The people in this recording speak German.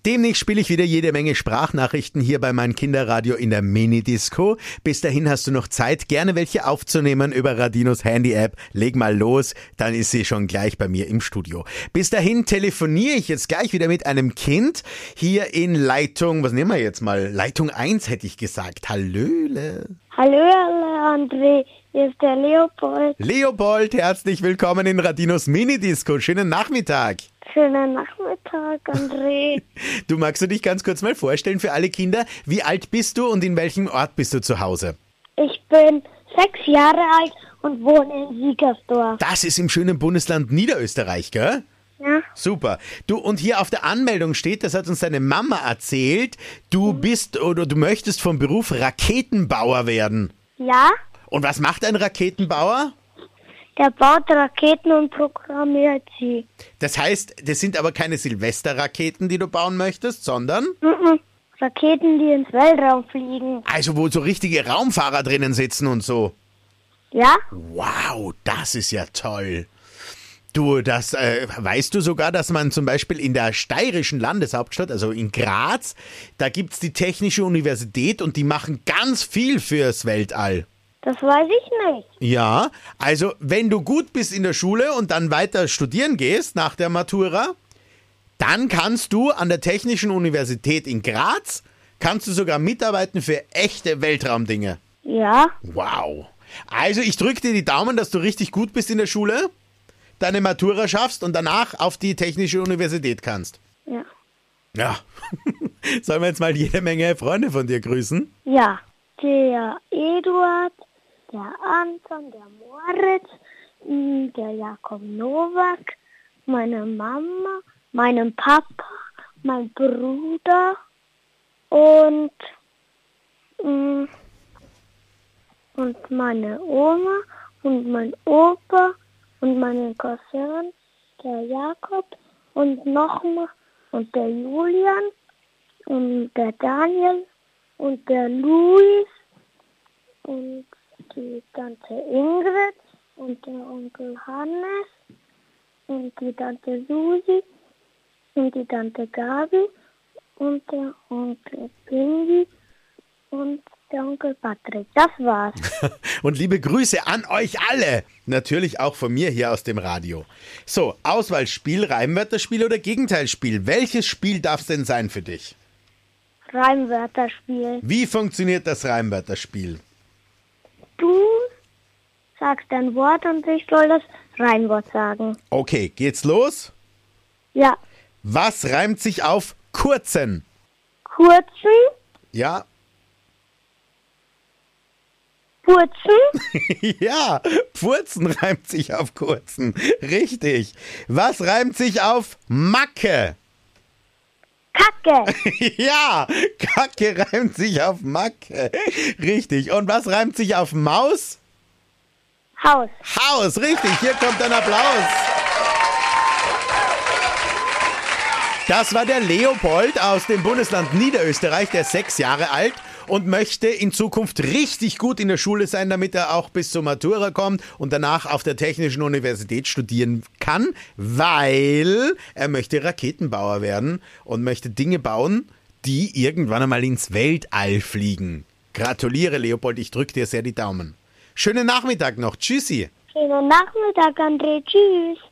Demnächst spiele ich wieder jede Menge Sprachnachrichten hier bei meinem Kinderradio in der Mini-Disco. Bis dahin hast du noch Zeit, gerne welche aufzunehmen über Radinos Handy-App. Leg mal los, dann ist sie schon gleich bei mir im Studio. Bis dahin telefoniere ich jetzt gleich wieder mit einem Kind hier in Leitung, was nehmen wir jetzt mal? Leitung 1 hätte ich gesagt. Hallöle. Hallo, André, hier ist der Leopold. Leopold, herzlich willkommen in Radinos Mini-Disco. Schönen Nachmittag. Schönen Nachmittag, André. Du, magst du dich ganz kurz mal vorstellen für alle Kinder? Wie alt bist du und in welchem Ort bist du zu Hause? Ich bin 6 Jahre alt und wohne in Siegersdorf. Das ist im schönen Bundesland Niederösterreich, gell? Ja. Super. Du, und hier auf der Anmeldung steht, das hat uns deine Mama erzählt, du bist oder du möchtest vom Beruf Raketenbauer werden. Ja, Und was macht ein Raketenbauer? der baut Raketen und programmiert sie. Das heißt, das sind aber keine Silvesterraketen, die du bauen möchtest, sondern Raketen, die ins Weltraum fliegen. also wo so richtige Raumfahrer drinnen sitzen und so. Ja? Wow, das ist ja toll. Du, das weißt du sogar, dass man zum Beispiel in der steirischen Landeshauptstadt, also in Graz, da gibt's die Technische Universität und die machen ganz viel fürs Weltall. Das weiß ich nicht. Ja, also wenn du gut bist in der Schule und dann weiter studieren gehst nach der Matura, dann kannst du an der Technischen Universität in Graz, kannst du sogar mitarbeiten für echte Weltraumdinge. Ja? Wow. Also ich drücke dir die Daumen, dass du richtig gut bist in der Schule, deine Matura schaffst und danach auf die Technische Universität kannst. Ja. Ja. Sollen wir jetzt mal jede Menge Freunde von dir grüßen? Ja. Der Eduard, der Anton, der Moritz, der Jakob Nowak, meine Mama, meinen Papa, mein Bruder und meine Oma und mein Opa und meinen Cousin, der Jakob und nochmal und der Julian und der Daniel und der Luis und die Tante Ingrid und der Onkel Hannes und die Tante Susi und die Tante Gabi und der Onkel Pingi und der Onkel Patrick. Das war's. Und liebe Grüße an euch alle. Natürlich auch von mir hier aus dem Radio. So, Auswahlspiel, Reimwörterspiel oder Gegenteilspiel. Welches Spiel darf es denn sein für dich? Reimwörterspiel. Wie funktioniert das Reimwörterspiel? Du sagst ein Wort und ich soll das Reimwort sagen. Okay, geht's los? Ja. Was reimt sich auf kurzen? Kurzen, Ja, Purzen, ja, Pfurzen reimt sich auf kurzen. Richtig. Was reimt sich auf Macke? Kacke, Ja, Kacke reimt sich auf Macke. Richtig. Und was reimt sich auf Maus? Haus. Haus, richtig. Hier kommt ein Applaus. Das war der Leopold aus dem Bundesland Niederösterreich, der 6 Jahre alt und möchte in Zukunft richtig gut in der Schule sein, damit er auch bis zur Matura kommt und danach auf der Technischen Universität studieren kann, weil er möchte Raketenbauer werden und möchte Dinge bauen, die irgendwann einmal ins Weltall fliegen. Gratuliere, Leopold, ich drücke dir sehr die Daumen. Schönen Nachmittag noch. Tschüssi. Schönen Nachmittag, André. Tschüss.